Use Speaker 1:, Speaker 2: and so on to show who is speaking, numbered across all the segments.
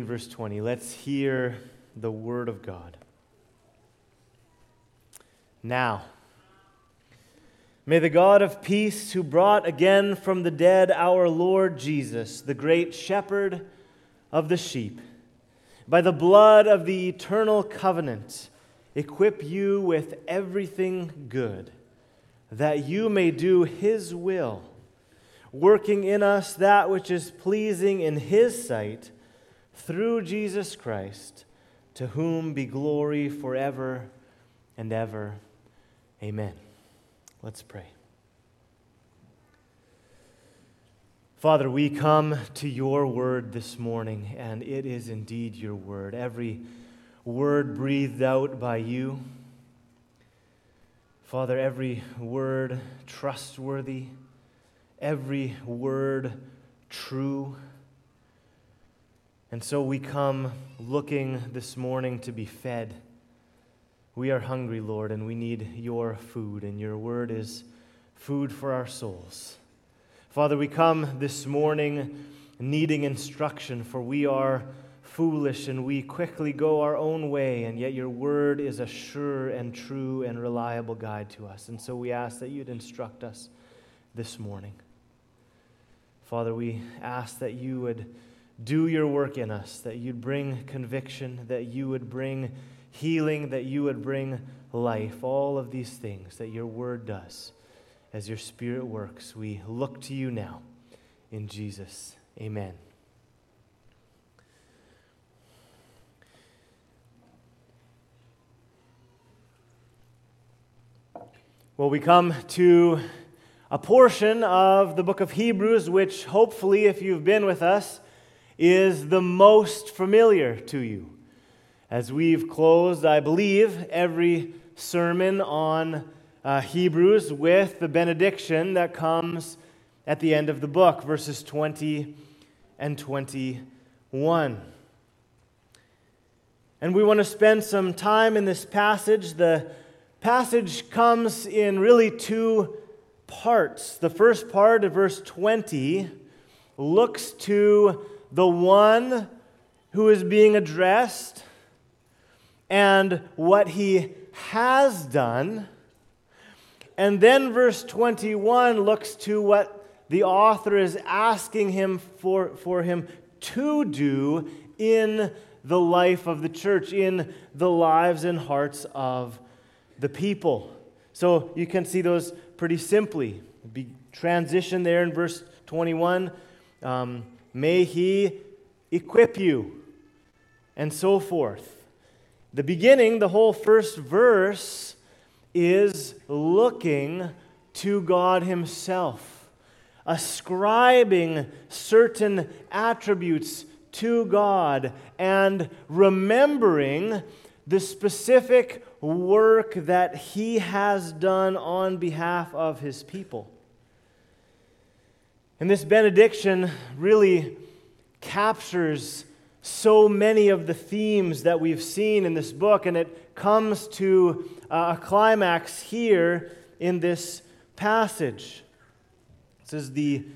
Speaker 1: in verse 20. Let's hear the word of God. Now, may the God of peace, who brought again from the dead our Lord Jesus, the great shepherd of the sheep, by the blood of the eternal covenant, equip you with everything good, that you may do His will, working in us that which is pleasing in His sight, through Jesus Christ, to whom be glory forever and ever. Amen. Let's pray. Father, we come to your word this morning, and it is indeed your word. Every word breathed out by you. Father, every word trustworthy, every word true. And so we come looking this morning to be fed. We are hungry, Lord, and we need your food, and your word is food for our souls. Father, we come this morning needing instruction, for we are foolish and we quickly go our own way, and yet your word is a sure and true and reliable guide to us. And so we ask that you'd instruct us this morning. Father, we ask that you would do your work in us, that you'd bring conviction, that you would bring healing, that you would bring life, all of these things that your word does. As your Spirit works, we look to you now. In Jesus, amen. Well, we come to a portion of the book of Hebrews, which hopefully, if you've been with us, is the most familiar to you. As we've closed, I believe, every sermon on Hebrews with the benediction that comes at the end of the book, verses 20 and 21. And we want to spend some time in this passage. The passage comes in really two parts. The first part of verse 20 looks to the one who is being addressed and what he has done. And then verse 21 looks to what the author is asking him for him to do in the life of the church, in the lives and hearts of the people. So you can see those pretty simply. Transition there in verse 21. May he equip you, and so forth. The beginning, the whole first verse, is looking to God himself, ascribing certain attributes to God, and remembering the specific work that he has done on behalf of his people. And this benediction really captures so many of the themes that we've seen in this book, and it comes to a climax here in this passage. This is the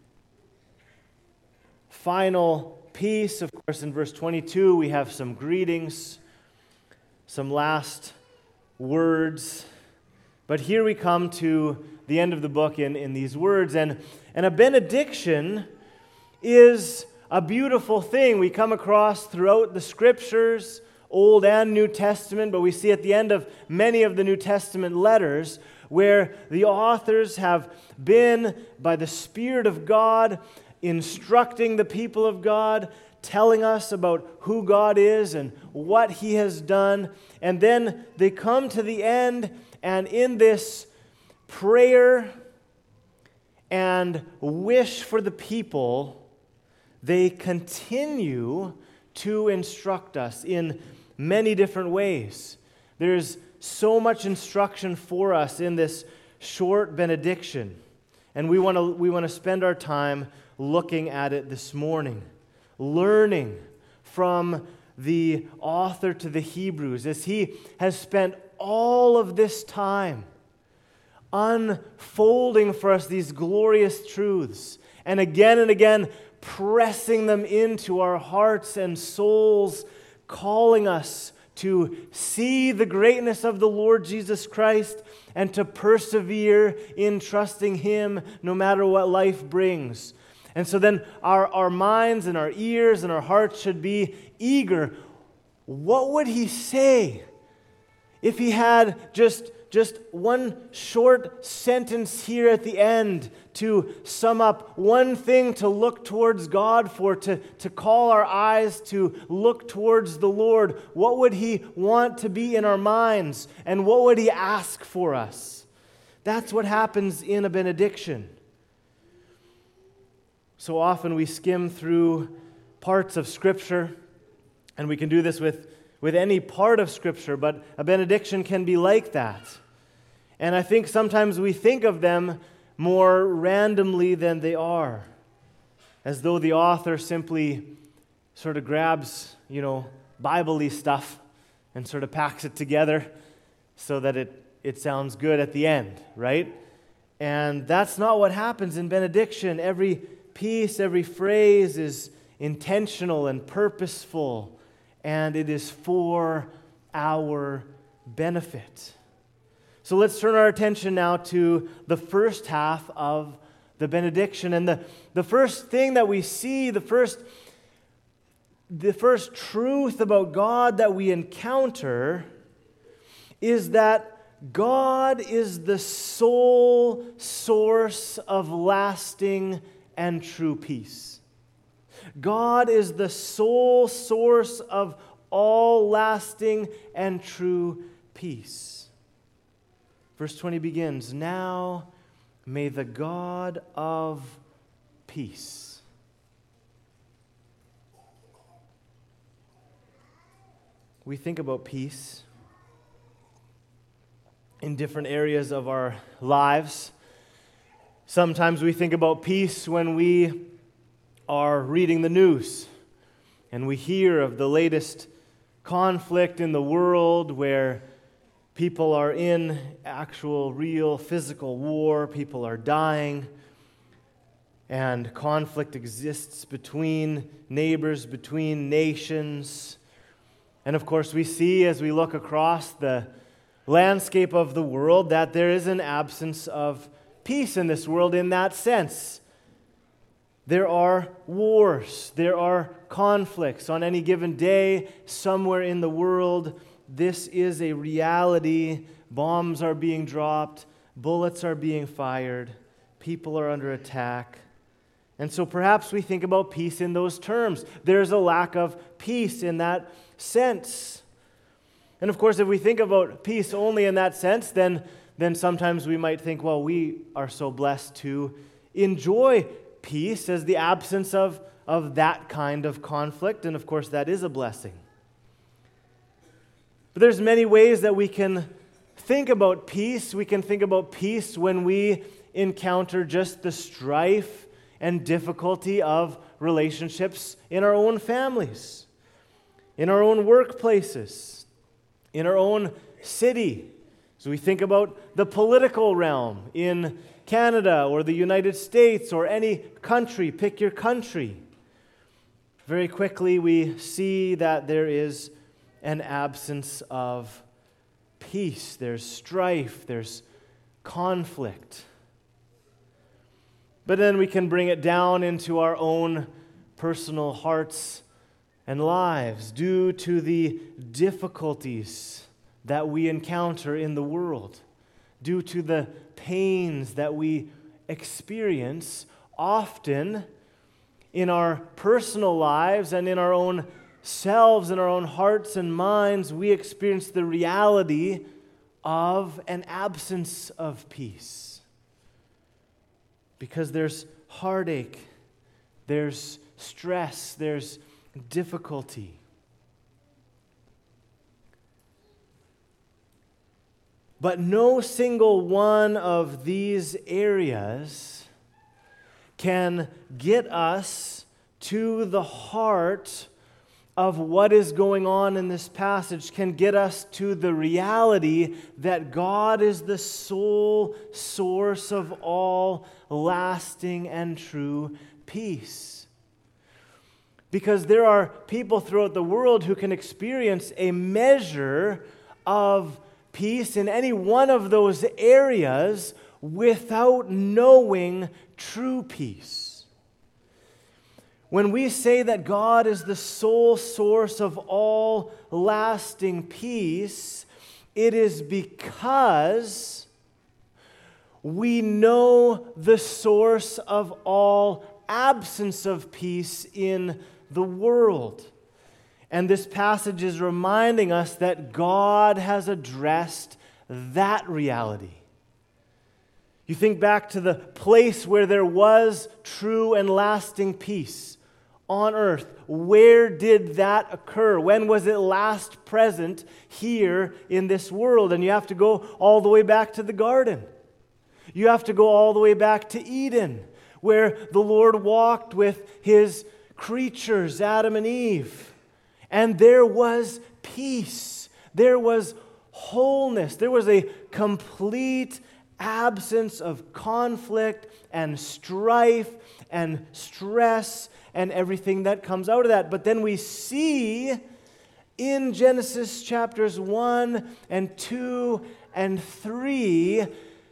Speaker 1: final piece. Of course, in verse 22, we have some greetings, some last words. But here we come to the end of the book in these words. And a benediction is a beautiful thing we come across throughout the Scriptures, Old and New Testament, but we see at the end of many of the New Testament letters where the authors have been, by the Spirit of God, instructing the people of God, telling us about who God is and what He has done. And then they come to the end, and in this prayer and wish for the people, they continue to instruct us in many different ways. There's so much instruction for us in this short benediction, and we want to spend our time looking at it this morning, learning from the author to the Hebrews as he has spent all of this time unfolding for us these glorious truths, and again pressing them into our hearts and souls, calling us to see the greatness of the Lord Jesus Christ and to persevere in trusting Him no matter what life brings. And so then our minds and our ears and our hearts should be eager. What would He say if He had just one short sentence here at the end to sum up one thing to look towards God for, to call our eyes to look towards the Lord? What would He want to be in our minds? And what would He ask for us? That's what happens in a benediction. So often we skim through parts of Scripture, and we can do this with any part of Scripture, but a benediction can be like that. And I think sometimes we think of them more randomly than they are, as though the author simply sort of grabs, Bible-y stuff and sort of packs it together so that it sounds good at the end, right? And that's not what happens in benediction. Every piece, every phrase is intentional and purposeful, and it is for our benefit. So let's turn our attention now to the first half of the benediction. And the first thing that we see, the first truth about God that we encounter is that God is the sole source of lasting and true peace. God is the sole source of all lasting and true peace. Verse 20 begins, "Now may the God of peace." We think about peace in different areas of our lives. Sometimes we think about peace when we are reading the news and we hear of the latest conflict in the world where people are in actual, real, physical war. People are dying. And conflict exists between neighbors, between nations. And of course, we see as we look across the landscape of the world that there is an absence of peace in this world in that sense. There are wars. There are conflicts on any given day somewhere in the world. This is a reality. Bombs are being dropped. Bullets are being fired. People are under attack. And so perhaps we think about peace in those terms. There's a lack of peace in that sense. And of course, if we think about peace only in that sense, then sometimes we might think, well, we are so blessed to enjoy peace as the absence of that kind of conflict. And of course, that is a blessing. But there's many ways that we can think about peace. We can think about peace when we encounter just the strife and difficulty of relationships in our own families, in our own workplaces, in our own city. So we think about the political realm in Canada or the United States or any country, pick your country. Very quickly we see that there is an absence of peace. There's strife, there's conflict. But then we can bring it down into our own personal hearts and lives due to the difficulties that we encounter in the world, due to the pains that we experience often in our personal lives and in our own selves, in our own hearts and minds. We experience the reality of an absence of peace. Because there's heartache, there's stress, there's difficulty. But no single one of these areas can get us to the heart of what is going on in this passage, can get us to the reality that God is the sole source of all lasting and true peace. Because there are people throughout the world who can experience a measure of peace in any one of those areas without knowing true peace. When we say that God is the sole source of all lasting peace, it is because we know the source of all absence of peace in the world. And this passage is reminding us that God has addressed that reality. You think back to the place where there was true and lasting peace on earth. Where did that occur? When was it last present here in this world? And you have to go all the way back to the garden. You have to go all the way back to Eden, where the Lord walked with His creatures, Adam and Eve. And there was peace. There was wholeness. There was a complete absence of conflict and strife and stress and everything that comes out of that. But then we see in Genesis chapters 1 and 2 and 3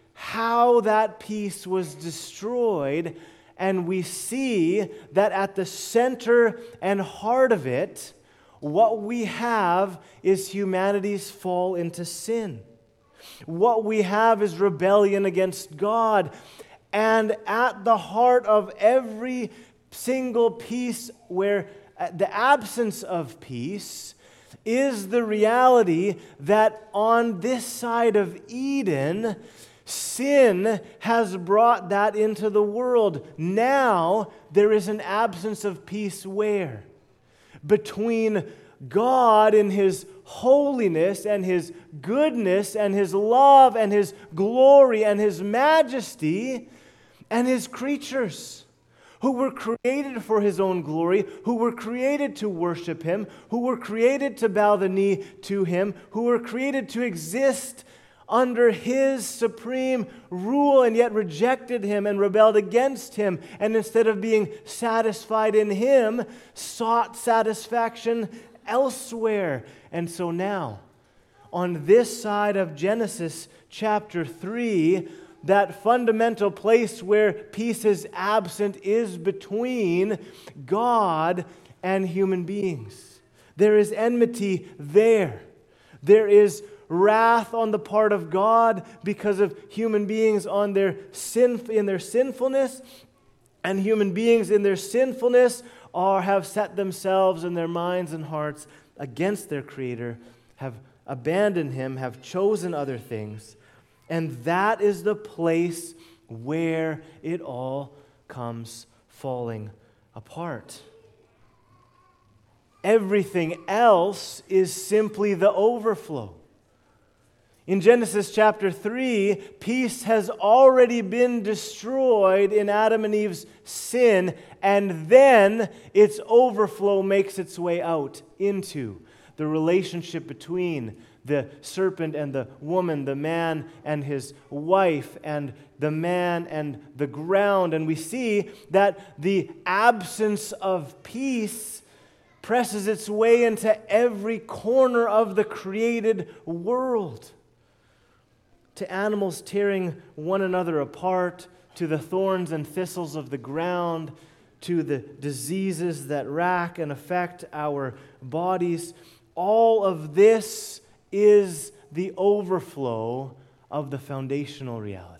Speaker 1: how that peace was destroyed. And we see that at the center and heart of it, what we have is humanity's fall into sin. What we have is rebellion against God. And at the heart of every single piece where the absence of peace is the reality that on this side of Eden, sin has brought that into the world. Now there is an absence of peace where? Between God in His holiness and His goodness and His love and His glory and His majesty and His creatures who were created for His own glory, who were created to worship Him, who were created to bow the knee to Him, who were created to exist under His supreme rule and yet rejected Him and rebelled against Him, and instead of being satisfied in Him, sought satisfaction elsewhere. And so now, on this side of Genesis chapter 3, that fundamental place where peace is absent is between God and human beings. There is enmity there. There is wrath on the part of God because of human beings in their sinfulness, and human beings in their sinfulness have set themselves in their minds and hearts against their Creator, have abandoned Him, have chosen other things. And that is the place where it all comes falling apart. Everything else is simply the overflow. In Genesis chapter 3, peace has already been destroyed in Adam and Eve's sin, and then its overflow makes its way out into the relationship between the serpent and the woman, the man and his wife, and the man and the ground. And we see that the absence of peace presses its way into every corner of the created world. To animals tearing one another apart, to the thorns and thistles of the ground, to the diseases that rack and affect our bodies. All of this is the overflow of the foundational reality.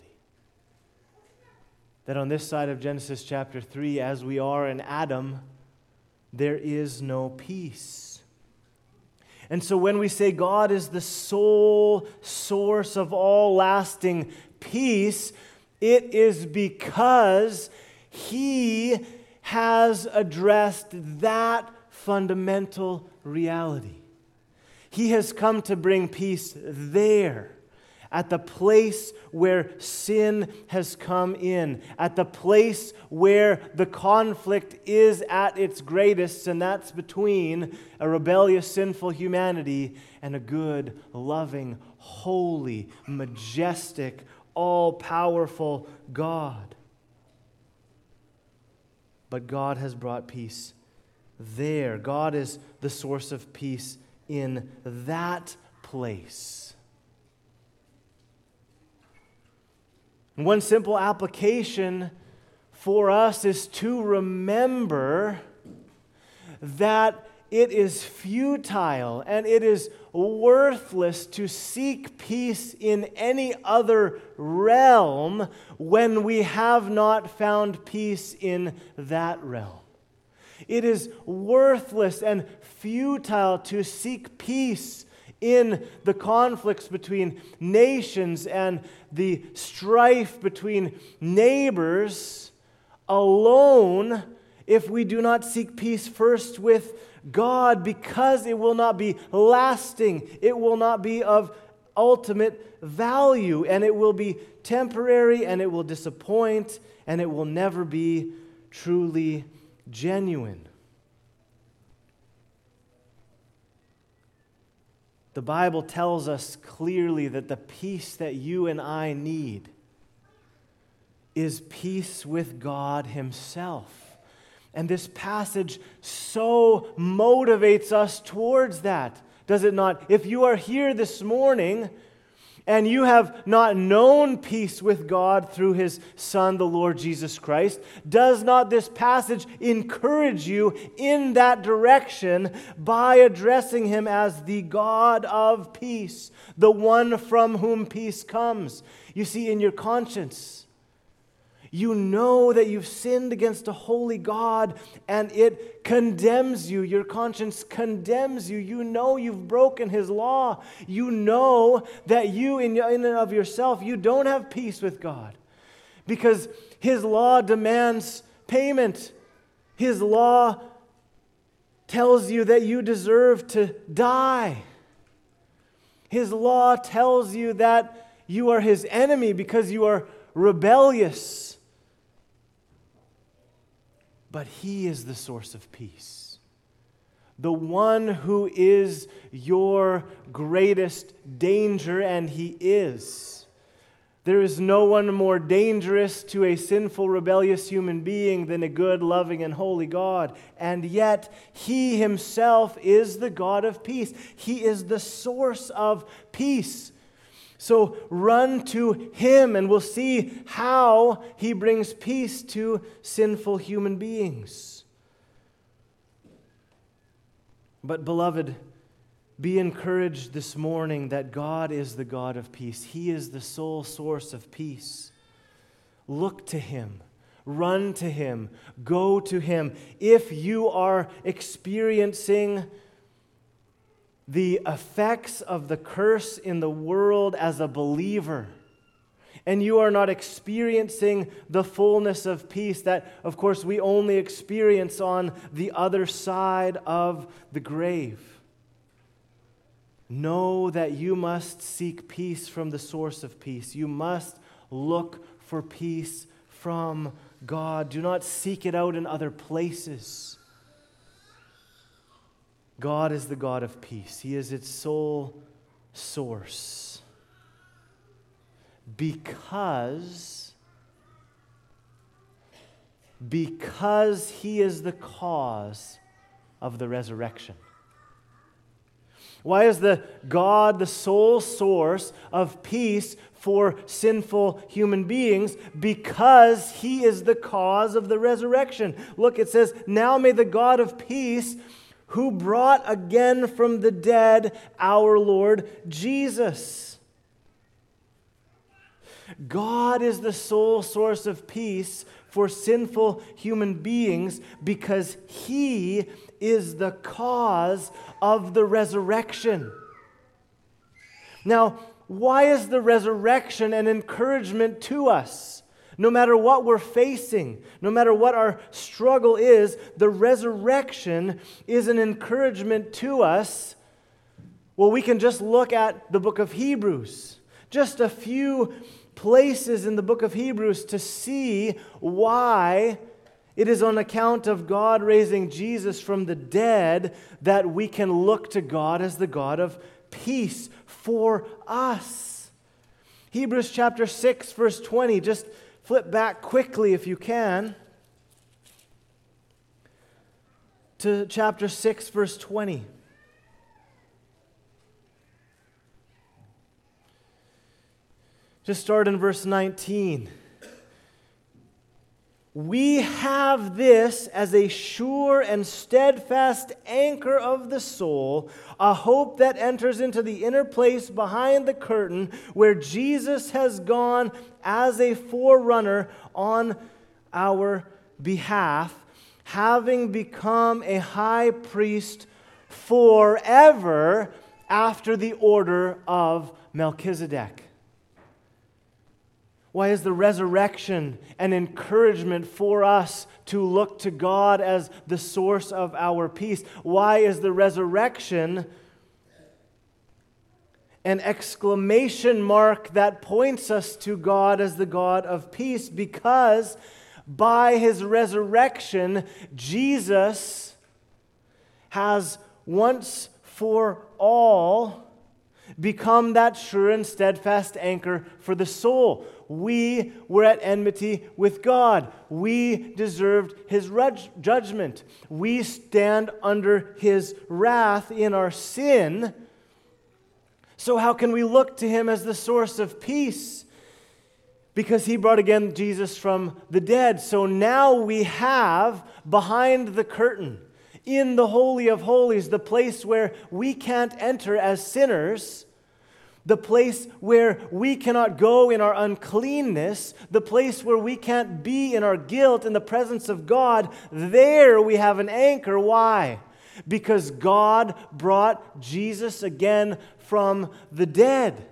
Speaker 1: That on this side of Genesis chapter 3, as we are in Adam, there is no peace. And so when we say God is the sole source of all lasting peace, it is because He has addressed that fundamental reality. He has come to bring peace there, at the place where sin has come in, at the place where the conflict is at its greatest, and that's between a rebellious, sinful humanity and a good, loving, holy, majestic, all-powerful God. But God has brought peace there. God is the source of peace in that place. And one simple application for us is to remember that it is futile and it is worthless to seek peace in any other realm when we have not found peace in that realm. It is worthless and futile to seek peace in the conflicts between nations and the strife between neighbors alone if we do not seek peace first with God, because it will not be lasting, it will not be of ultimate value, and it will be temporary, and it will disappoint, and it will never be truly genuine. The Bible tells us clearly that the peace that you and I need is peace with God Himself. And this passage so motivates us towards that, does it not? If you are here this morning and you have not known peace with God through His Son, the Lord Jesus Christ, does not this passage encourage you in that direction by addressing Him as the God of peace, the one from whom peace comes? You see, in your conscience, you know that you've sinned against a holy God and it condemns you. Your conscience condemns you. You know you've broken His law. You know that you in and of yourself, you don't have peace with God because His law demands payment. His law tells you that you deserve to die. His law tells you that you are His enemy because you are rebellious. But He is the source of peace. The one who is your greatest danger, and He is. There is no one more dangerous to a sinful, rebellious human being than a good, loving, and holy God. And yet, He Himself is the God of peace. He is the source of peace. So run to Him and we'll see how He brings peace to sinful human beings. But beloved, be encouraged this morning that God is the God of peace. He is the sole source of peace. Look to Him. Run to Him. Go to Him. If you are experiencing the effects of the curse in the world as a believer, and you are not experiencing the fullness of peace that, of course, we only experience on the other side of the grave, know that you must seek peace from the source of peace. You must look for peace from God. Do not seek it out in other places. God is the God of peace. He is its sole source. Because He is the cause of the resurrection. Why is the God the sole source of peace for sinful human beings? Because He is the cause of the resurrection. Look, it says, "Now may the God of peace, who brought again from the dead our Lord Jesus." God is the sole source of peace for sinful human beings because He is the cause of the resurrection. Now, why is the resurrection an encouragement to us? No matter what we're facing, no matter what our struggle is, the resurrection is an encouragement to us. Well, we can just look at the book of Hebrews. Just a few places in the book of Hebrews to see why it is on account of God raising Jesus from the dead that we can look to God as the God of peace for us. Hebrews chapter 6, verse 20, just flip back quickly if you can. to chapter 6, verse 20. Just start in verse 19. We have this as a sure and steadfast anchor of the soul, a hope that enters into the inner place behind the curtain, where Jesus has gone as a forerunner on our behalf, having become a high priest forever after the order of Melchizedek. Why is the resurrection an encouragement for us to look to God as the source of our peace? Why is the resurrection an exclamation mark that points us to God as the God of peace? Because by His resurrection, Jesus has once for all become that sure and steadfast anchor for the soul. We were at enmity with God. We deserved His judgment. We stand under His wrath in our sin. So how can we look to Him as the source of peace? Because He brought again Jesus from the dead. So now we have behind the curtain, in the Holy of Holies, the place where we can't enter as sinners, the place where we cannot go in our uncleanness, the place where we can't be in our guilt in the presence of God, there we have an anchor. Why? Because God brought Jesus again from the dead.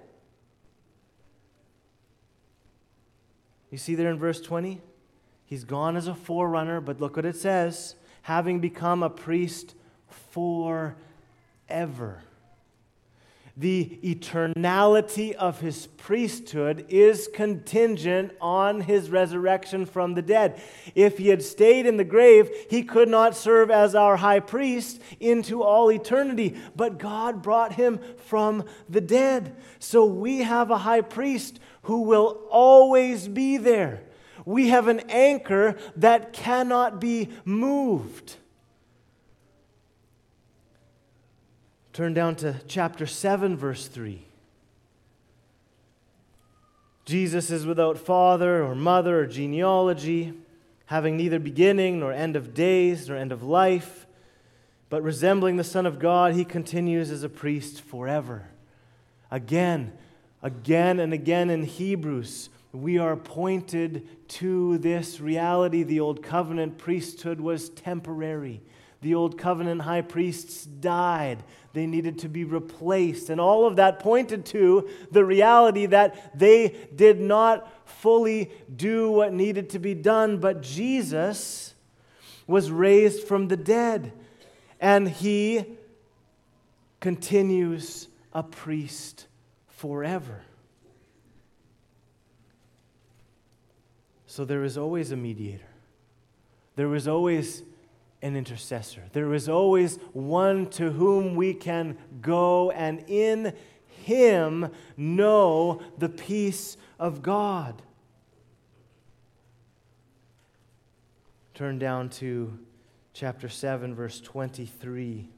Speaker 1: You see there in verse 20? He's gone as a forerunner, but look what it says. Having become a priest forever. The eternality of His priesthood is contingent on His resurrection from the dead. If He had stayed in the grave, He could not serve as our high priest into all eternity. But God brought Him from the dead. So we have a high priest who will always be there. We have an anchor that cannot be moved. Turn down to chapter 7, verse 3. Jesus is without father or mother or genealogy, having neither beginning nor end of days nor end of life, but resembling the Son of God, He continues as a priest forever. Again and again in Hebrews, we are pointed to this reality. The Old Covenant priesthood was temporary. The Old Covenant high priests died. They needed to be replaced. And all of that pointed to the reality that they did not fully do what needed to be done. But Jesus was raised from the dead. And He continues a priest forever. So there is always a mediator. There is always an intercessor. There is always one to whom we can go and in Him know the peace of God. Turn down to chapter 7, verse 23.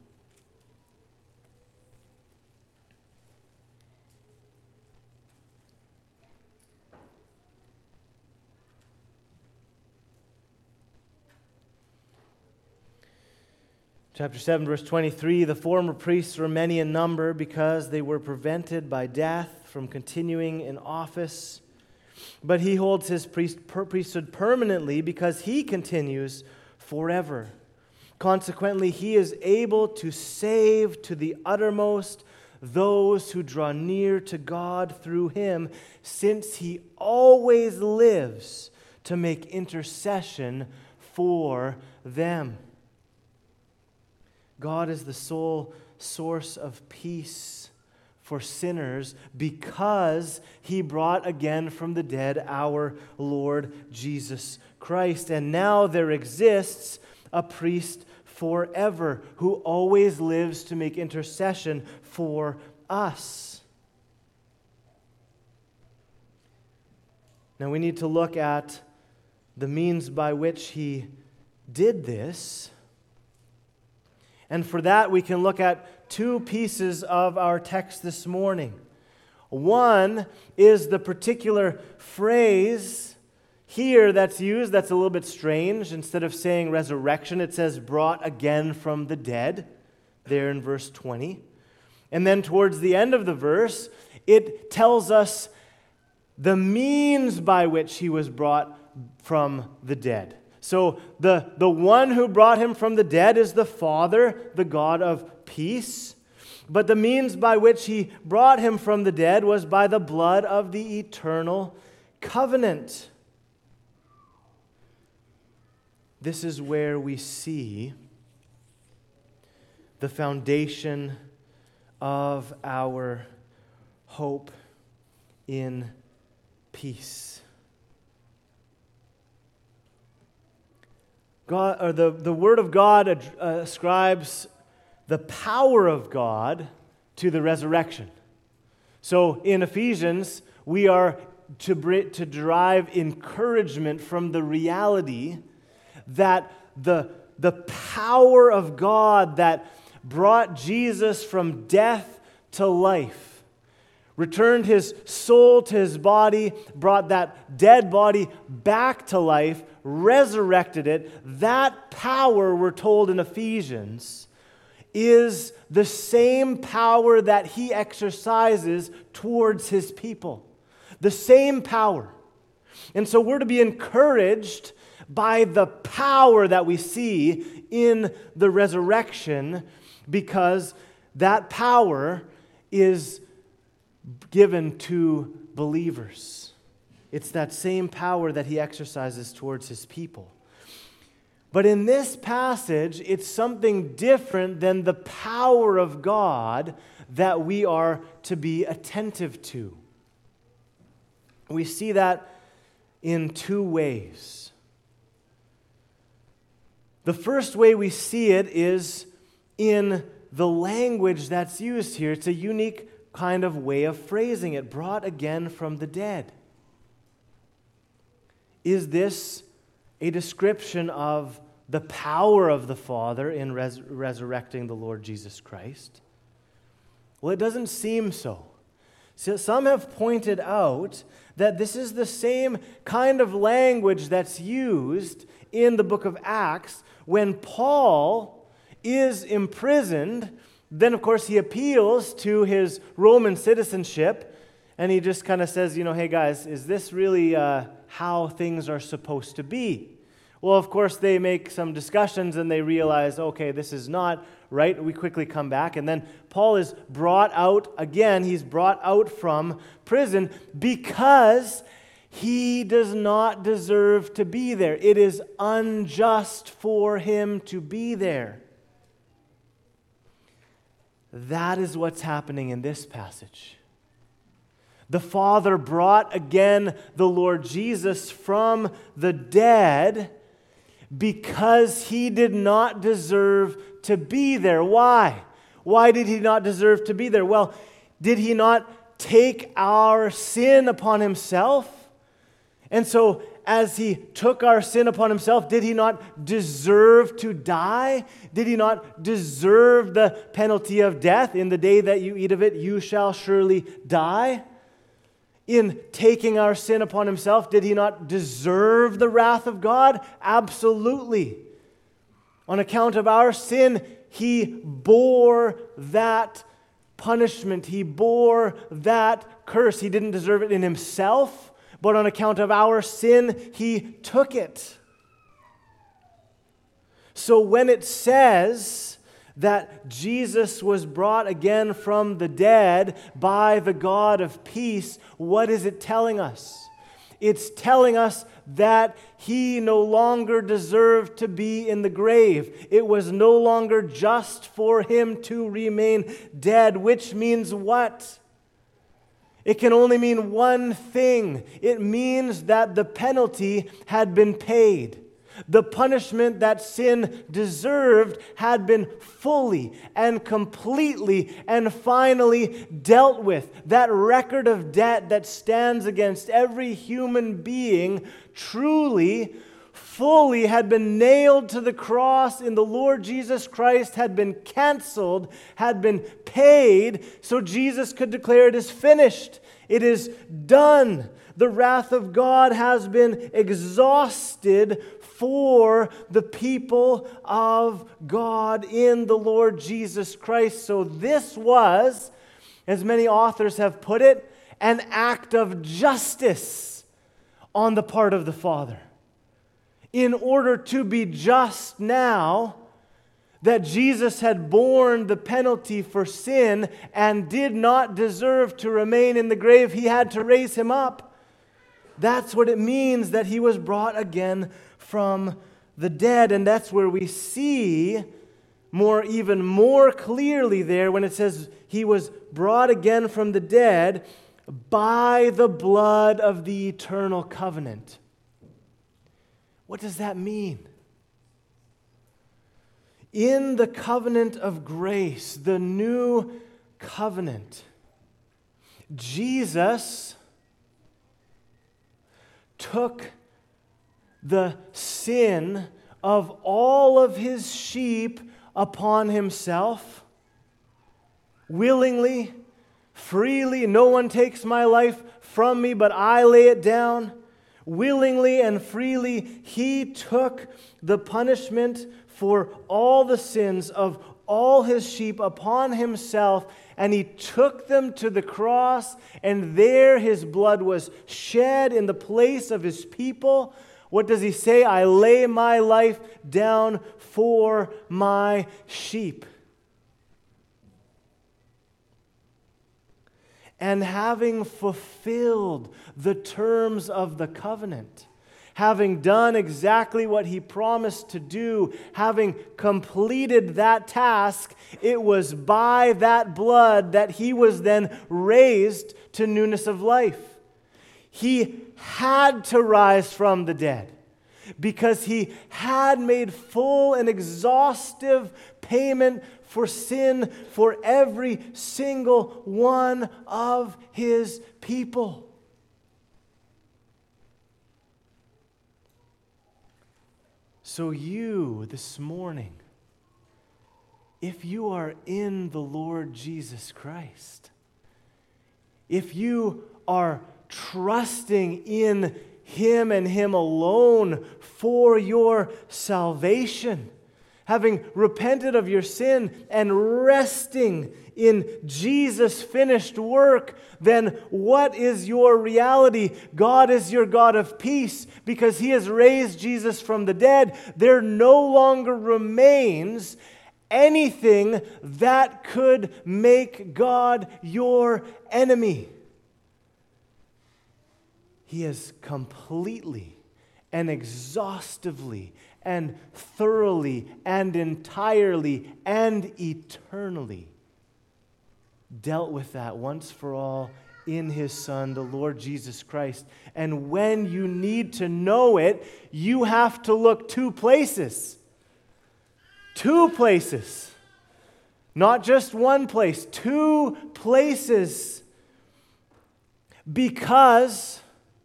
Speaker 1: Chapter 7, verse 23, the former priests were many in number because they were prevented by death from continuing in office. But He holds His priesthood permanently because He continues forever. Consequently, He is able to save to the uttermost those who draw near to God through Him, since He always lives to make intercession for them. God is the sole source of peace for sinners because He brought again from the dead our Lord Jesus Christ. And now there exists a priest forever who always lives to make intercession for us. Now we need to look at the means by which He did this. And for that, we can look at two pieces of our text this morning. One is the particular phrase here that's used that's a little bit strange. Instead of saying resurrection, it says brought again from the dead, there in verse 20. And then towards the end of the verse, it tells us the means by which he was brought from the dead. So the one who brought him from the dead is the Father, the God of peace. But the means by which he brought him from the dead was by the blood of the eternal covenant. This is where we see the foundation of our hope in peace. God, or the Word of God ascribes the power of God to the resurrection. So in Ephesians, we are to derive encouragement from the reality that the power of God that brought Jesus from death to life, returned his soul to his body, brought that dead body back to life, resurrected it. That power, we're told in Ephesians, is the same power that he exercises towards his people. The same power. And so we're to be encouraged by the power that we see in the resurrection, because that power is given to believers. It's that same power that he exercises towards his people. But in this passage, it's something different than the power of God that we are to be attentive to. We see that in two ways. The first way we see it is in the language that's used here. It's a unique kind of way of phrasing it, brought again from the dead. Is this a description of the power of the Father in resurrecting the Lord Jesus Christ? Well, it doesn't seem so. So some have pointed out that this is the same kind of language that's used in the book of Acts when Paul is imprisoned. Then, of course, he appeals to his Roman citizenship, and he just kind of says, hey guys, is this really how things are supposed to be? Well, of course, they make some discussions and they realize, okay, this is not right. We quickly come back, and then Paul is brought out again. He's brought out from prison because he does not deserve to be there. It is unjust for him to be there. That is what's happening in this passage. The Father brought again the Lord Jesus from the dead because he did not deserve to be there. Why? Why did he not deserve to be there? Well, did he not take our sin upon himself? And so, as he took our sin upon himself, did he not deserve to die? Did he not deserve the penalty of death? In the day that you eat of it, you shall surely die. In taking our sin upon himself, did he not deserve the wrath of God? Absolutely. On account of our sin, he bore that punishment. He bore that curse. He didn't deserve it in himself, but on account of our sin, he took it. So when it says that Jesus was brought again from the dead by the God of peace, what is it telling us? It's telling us that he no longer deserved to be in the grave. It was no longer just for him to remain dead, which means what? It can only mean one thing. It means that the penalty had been paid. The punishment that sin deserved had been fully and completely and finally dealt with. That record of debt that stands against every human being truly, fully had been nailed to the cross in the Lord Jesus Christ, had been canceled, had been paid, so Jesus could declare it is finished. It is done. The wrath of God has been exhausted for the people of God in the Lord Jesus Christ. So this was, as many authors have put it, an act of justice on the part of the Father. In order to be just now, that Jesus had borne the penalty for sin and did not deserve to remain in the grave, he had to raise him up. That's what it means that he was brought again from the dead. And that's where we see even more clearly there when it says he was brought again from the dead by the blood of the eternal covenant. What does that mean? In the covenant of grace, the new covenant, Jesus took the sin of all of his sheep upon himself, willingly, freely. No one takes my life from me, but I lay it down. Willingly and freely, he took the punishment for all the sins of all his sheep upon himself, and he took them to the cross, and there his blood was shed in the place of his people. What does he say? I lay my life down for my sheep. And having fulfilled the terms of the covenant, having done exactly what he promised to do, having completed that task, it was by that blood that he was then raised to newness of life. He had to rise from the dead because he had made full and exhaustive payment for sin for every single one of his people. So you, this morning, if you are in the Lord Jesus Christ, if you are trusting in him and him alone for your salvation, having repented of your sin and resting in Jesus' finished work, then what is your reality? God is your God of peace because he has raised Jesus from the dead. There no longer remains anything that could make God your enemy. He has completely and exhaustively and thoroughly and entirely and eternally dealt with that once for all in his Son, the Lord Jesus Christ. And when you need to know it, you have to look two places. Two places. Not just one place, two places. Because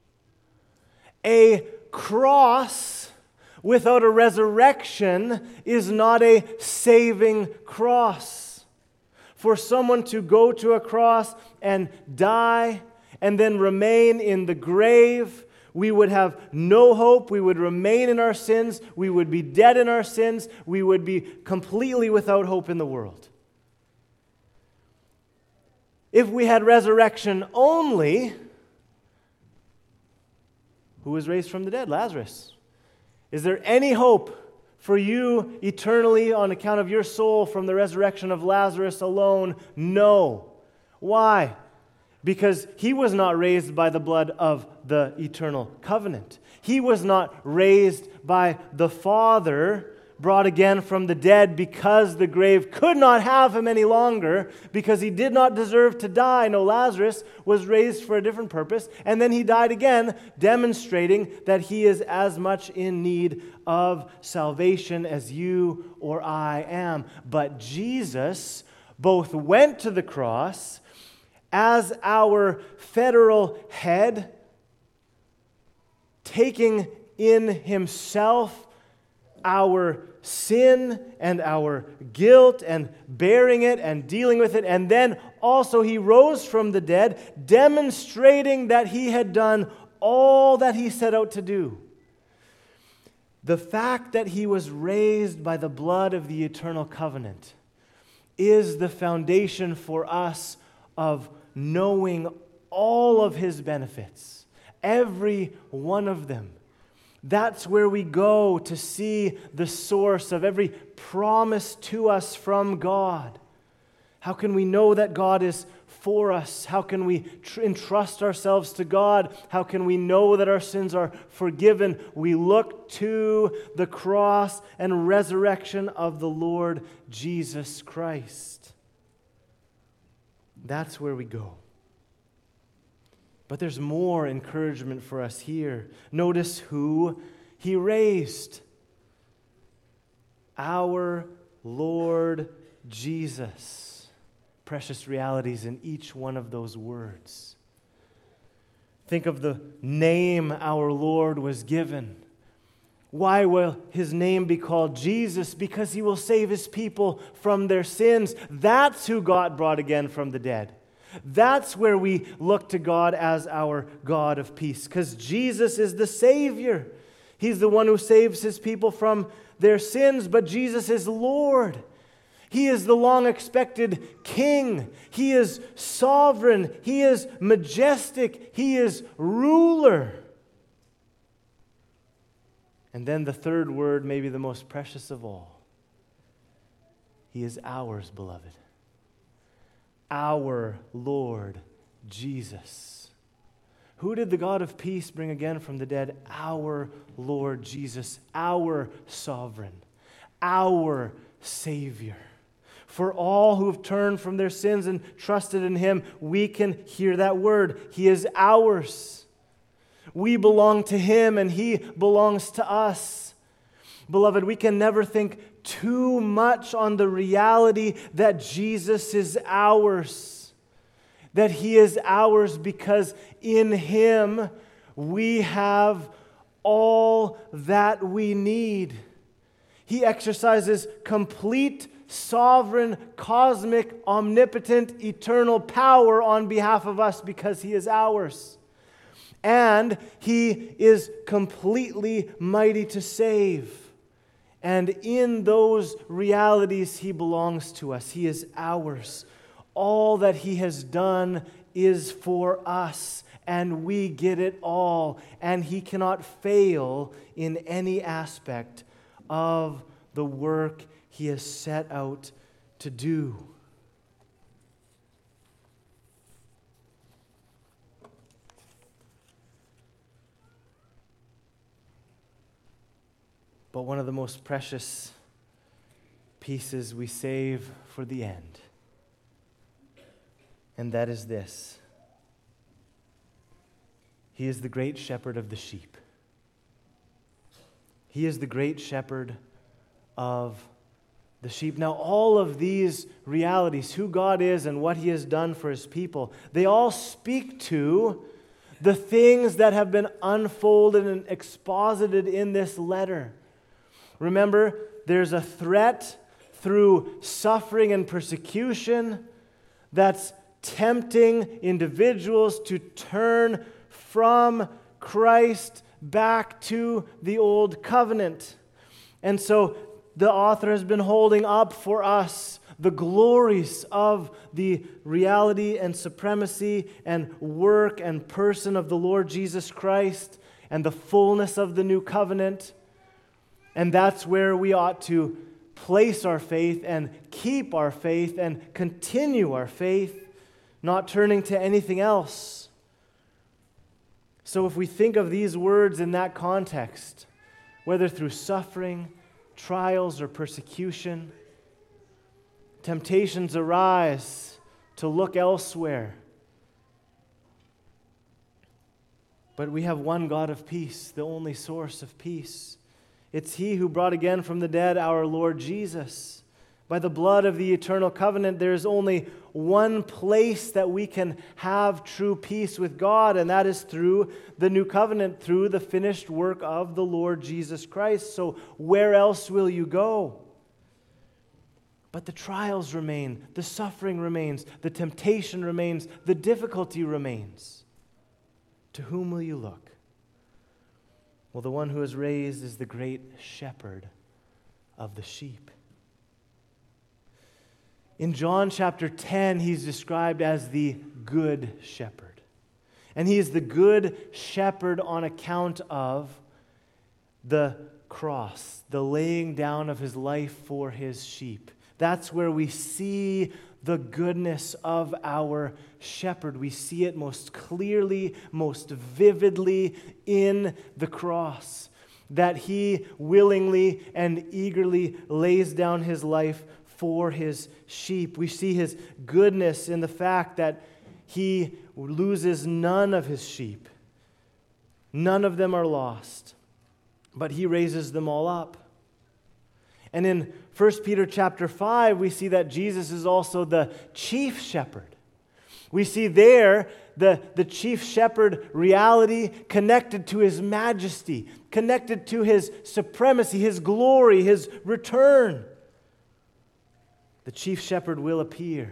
Speaker 1: a cross without a resurrection is not a saving cross. For someone to go to a cross and die and then remain in the grave, we would have no hope. We would remain in our sins. We would be dead in our sins. We would be completely without hope in the world. If we had resurrection only, who was raised from the dead? Lazarus. Is there any hope for you eternally on account of your soul from the resurrection of Lazarus alone? No. Why? Because he was not raised by the blood of the eternal covenant. He was not raised by the Father, brought again from the dead because the grave could not have him any longer, because he did not deserve to die. No, Lazarus was raised for a different purpose, and then he died again, demonstrating that he is as much in need of salvation as you or I am. But Jesus both went to the cross as our federal head, taking in himself our sin and our guilt and bearing it and dealing with it. And then also he rose from the dead, demonstrating that he had done all that he set out to do. The fact that he was raised by the blood of the eternal covenant is the foundation for us of knowing all of his benefits, every one of them. That's where we go to see the source of every promise to us from God. How can we know that God is for us? How can we entrust ourselves to God? How can we know that our sins are forgiven? We look to the cross and resurrection of the Lord Jesus Christ. That's where we go. But there's more encouragement for us here. Notice who he raised. Our Lord Jesus. Precious realities in each one of those words. Think of the name our Lord was given. Why will his name be called Jesus? Because he will save his people from their sins. That's who God brought again from the dead. That's where we look to God as our God of peace, because Jesus is the Savior. He's the one who saves his people from their sins, but Jesus is Lord. He is the long-expected King. He is sovereign. He is majestic. He is ruler. And then the third word, maybe the most precious of all. He is ours, beloved. Our Lord Jesus. Who did the God of peace bring again from the dead? Our Lord Jesus, our sovereign, our Savior. For all who have turned from their sins and trusted in him, we can hear that word. He is ours. We belong to him and he belongs to us. Beloved, we can never think too much on the reality that Jesus is ours. That he is ours because in him we have all that we need. He exercises complete, sovereign, cosmic, omnipotent, eternal power on behalf of us because he is ours. And he is completely mighty to save. And in those realities, he belongs to us. He is ours. All that he has done is for us, and we get it all. And he cannot fail in any aspect of the work he has set out to do. But one of the most precious pieces we save for the end. And that is this. He is the great shepherd of the sheep. He is the great shepherd of the sheep. Now, all of these realities, who God is and what he has done for his people, they all speak to the things that have been unfolded and exposited in this letter. Remember, there's a threat through suffering and persecution that's tempting individuals to turn from Christ back to the old covenant. And so the author has been holding up for us the glories of the reality and supremacy and work and person of the Lord Jesus Christ and the fullness of the new covenant. And that's where we ought to place our faith and keep our faith and continue our faith, not turning to anything else. So if we think of these words in that context, whether through suffering, trials, or persecution, temptations arise to look elsewhere. But we have one God of peace, the only source of peace. It's he who brought again from the dead our Lord Jesus. By the blood of the eternal covenant, there is only one place that we can have true peace with God, and that is through the new covenant, through the finished work of the Lord Jesus Christ. So where else will you go? But the trials remain, the suffering remains, the temptation remains, the difficulty remains. To whom will you look? Well, the one who is raised is the great shepherd of the sheep. In John chapter 10, he's described as the good shepherd. And he is the good shepherd on account of the cross, the laying down of his life for his sheep. That's where we see the goodness of our shepherd. We see it most clearly, most vividly in the cross, that he willingly and eagerly lays down his life for his sheep. We see his goodness in the fact that he loses none of his sheep. None of them are lost, but he raises them all up. And in 1 Peter chapter 5, we see that Jesus is also the chief shepherd. We see there the chief shepherd reality connected to his majesty, connected to his supremacy, his glory, his return. The chief shepherd will appear.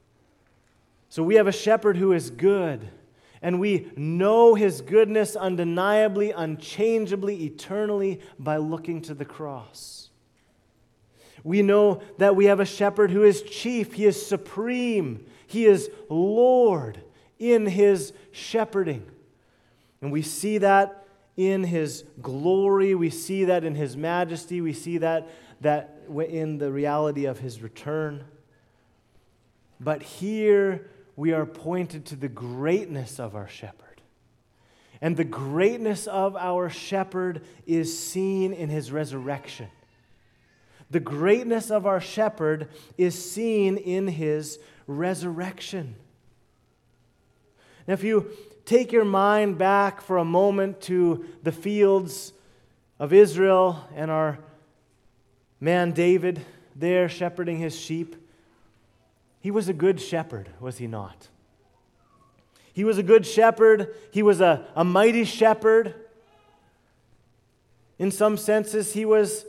Speaker 1: So we have a shepherd who is good, and we know his goodness undeniably, unchangeably, eternally by looking to the cross. We know that we have a shepherd who is chief, he is supreme, he is Lord in his shepherding. And we see that in his glory, we see that in his majesty, we see that in the reality of his return. But here we are pointed to the greatness of our shepherd. And the greatness of our shepherd is seen in his resurrection. The greatness of our shepherd is seen in his resurrection. Now, if you take your mind back for a moment to the fields of Israel and our man David there shepherding his sheep, he was a good shepherd, was he not? He was a good shepherd. He was a mighty shepherd. In some senses, he was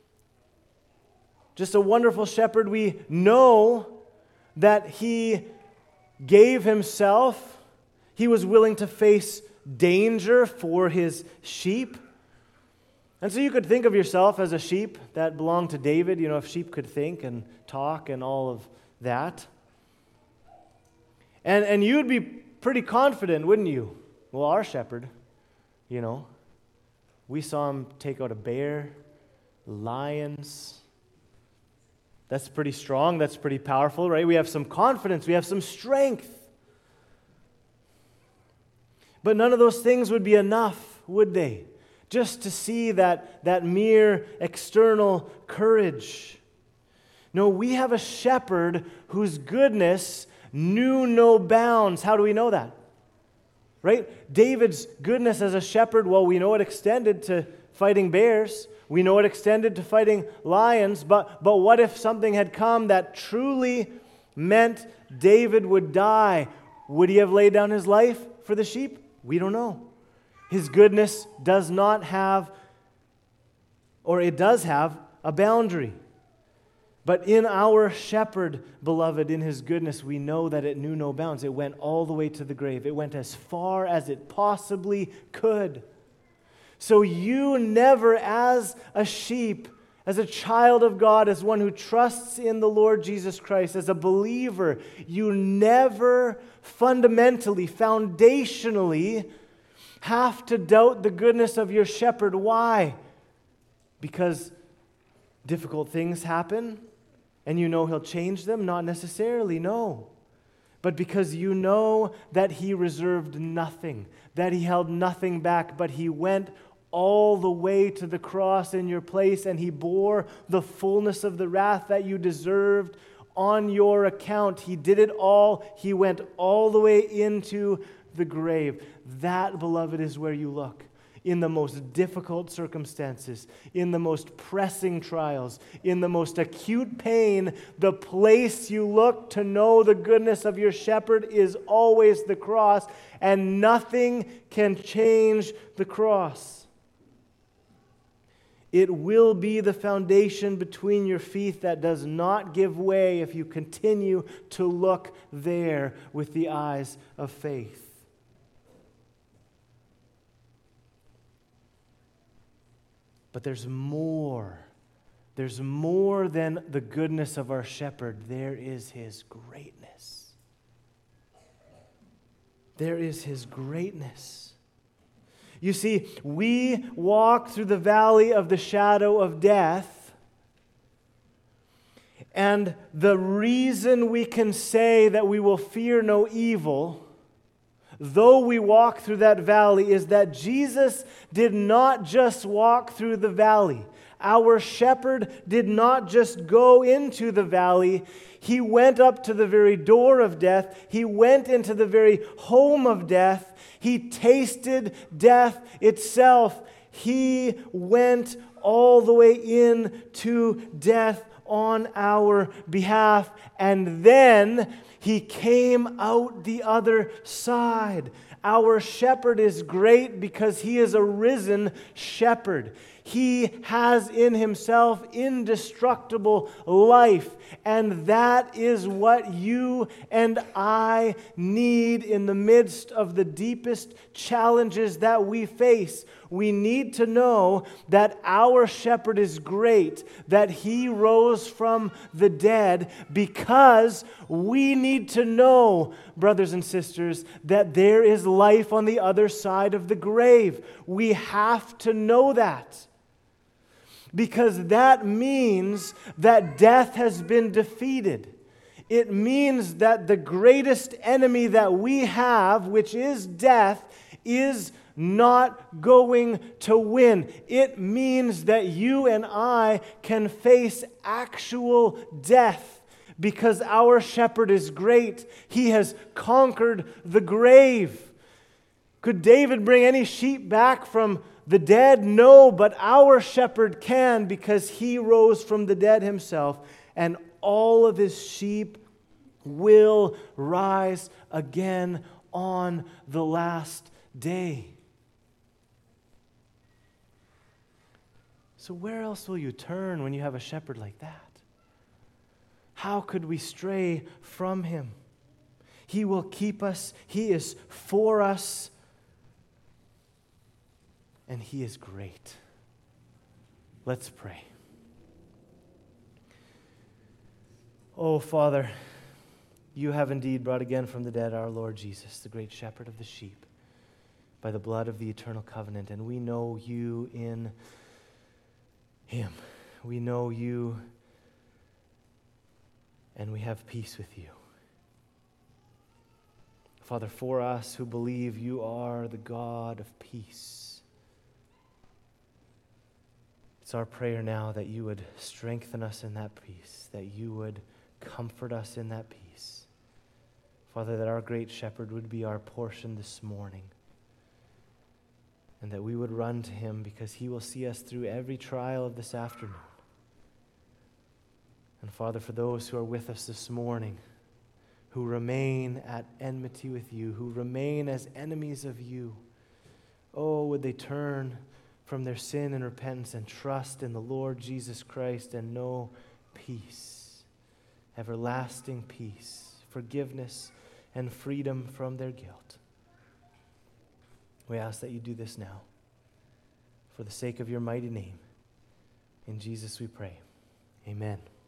Speaker 1: just a wonderful shepherd. We know that he gave himself. He was willing to face danger for his sheep. And so you could think of yourself as a sheep that belonged to David, if sheep could think and talk and all of that. And you'd be pretty confident, wouldn't you? Well, our shepherd, we saw him take out a bear, lions. That's pretty strong, that's pretty powerful, right? We have some confidence, we have some strength. But none of those things would be enough, would they? Just to see that mere external courage. No, we have a shepherd whose goodness knew no bounds. How do we know that? Right? David's goodness as a shepherd, well, we know it extended to fighting bears. We know it extended to fighting lions, but what if something had come that truly meant David would die? Would he have laid down his life for the sheep? We don't know. His goodness does not have, or it does have, a boundary. But in our shepherd, beloved, in his goodness, we know that it knew no bounds. It went all the way to the grave. It went as far as it possibly could. So you never, as a sheep, as a child of God, as one who trusts in the Lord Jesus Christ, as a believer, you never fundamentally, foundationally have to doubt the goodness of your shepherd. Why? Because difficult things happen and you know he'll change them? Not necessarily, no. But because you know that he reserved nothing, that he held nothing back, but he went all the way to the cross in your place, and he bore the fullness of the wrath that you deserved on your account. He did it all. He went all the way into the grave. That, beloved, is where you look. in the most difficult circumstances, in the most pressing trials, in the most acute pain, the place you look to know the goodness of your shepherd is always the cross, and nothing can change the cross. It will be the foundation between your feet that does not give way if you continue to look there with the eyes of faith. But there's more. There's more than the goodness of our shepherd. There is his greatness. There is his greatness. You see, we walk through the valley of the shadow of death, and the reason we can say that we will fear no evil, though we walk through that valley, is that Jesus did not just walk through the valley. Our shepherd did not just go into the valley. He went up to the very door of death. He went into the very home of death. He tasted death itself. He went all the way into death on our behalf. And then he came out the other side. Our shepherd is great because he is a risen shepherd. He has in himself indestructible life, and that is what you and I need in the midst of the deepest challenges that we face. We need to know that our shepherd is great, that he rose from the dead, because we need to know, brothers and sisters, that there is life on the other side of the grave. We have to know that. Because that means that death has been defeated. It means that the greatest enemy that we have, which is death, is not going to win. It means that you and I can face actual death because our shepherd is great. He has conquered the grave. Could David bring any sheep back from the dead? No, but our shepherd can, because he rose from the dead himself, and all of his sheep will rise again on the last day. So where else will you turn when you have a shepherd like that? How could we stray from him? He will keep us. He is for us. And he is great. Let's pray. Oh, Father, you have indeed brought again from the dead our Lord Jesus, the great shepherd of the sheep, by the blood of the eternal covenant. And we know you in him. We know you, and we have peace with you. Father, for us who believe you are the God of peace, it's our prayer now that you would strengthen us in that peace, that you would comfort us in that peace. Father, that our great shepherd would be our portion this morning, and that we would run to him because he will see us through every trial of this afternoon. And Father, for those who are with us this morning, who remain at enmity with you, who remain as enemies of you, oh, would they turn from their sin and repentance and trust in the Lord Jesus Christ and know peace, everlasting peace, forgiveness, and freedom from their guilt. We ask that you do this now for the sake of your mighty name. In Jesus we pray. Amen.